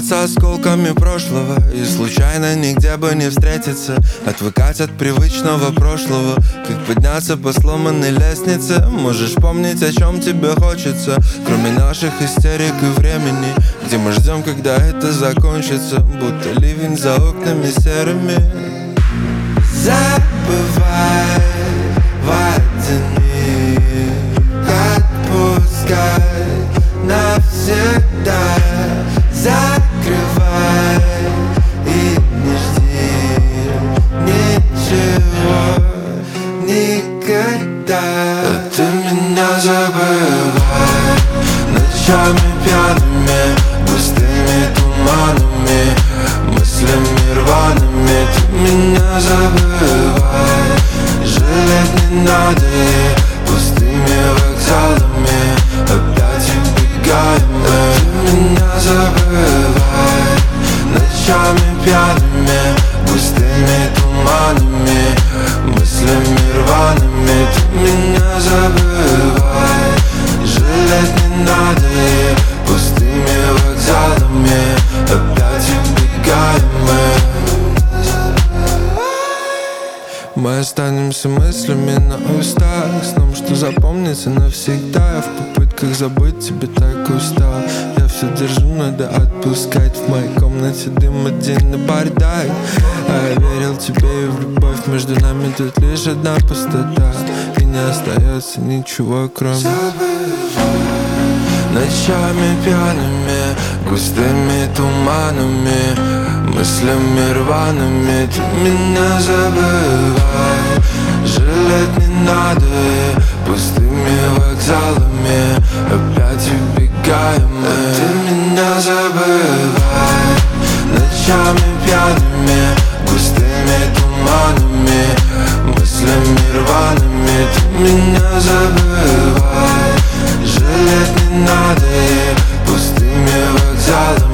Разбиваться осколками прошлого и случайно нигде бы не встретиться. Отвыкать от привычного прошлого, как подняться по сломанной лестнице. Можешь помнить, о чем тебе хочется, кроме наших истерик и времени, где мы ждем, когда это закончится, будто ливень за окнами серыми. Забывай в один миг, отпускай навсегда. Закрывай и не жди ничего никогда. Ты меня забывай ночами пьяными, пустыми туманами, мыслями рваными. Ты меня забывай, жалеть не надо, и пустыми вокзалами опять убегаем мы. Ты меня забывай ночами пьяными, пустыми туманами, мыслями рваными. Ты меня забывай, жалеть не надо, и пустыми вокзалами опять убегаем мы. Мы останемся мыслями на устах, сном, что запомнится навсегда. Я в попытках забыть тебя так устал. Я все держу, надо отпускать. В моей комнате дым, отдельный бардак. А я верил тебе и в любовь, между нами тут лишь одна пустота. И не остается ничего, кроме ночами пьяными, густыми туманами, мыслями рваными. Ты меня забывай, жалеть не надо, пустыми вокзалами опять убегаем мы. Ты меня забывай ночами пьяными, густыми туманами, мыслями рваными. Ты меня забывай, жалеть не надо, пустыми вокзалами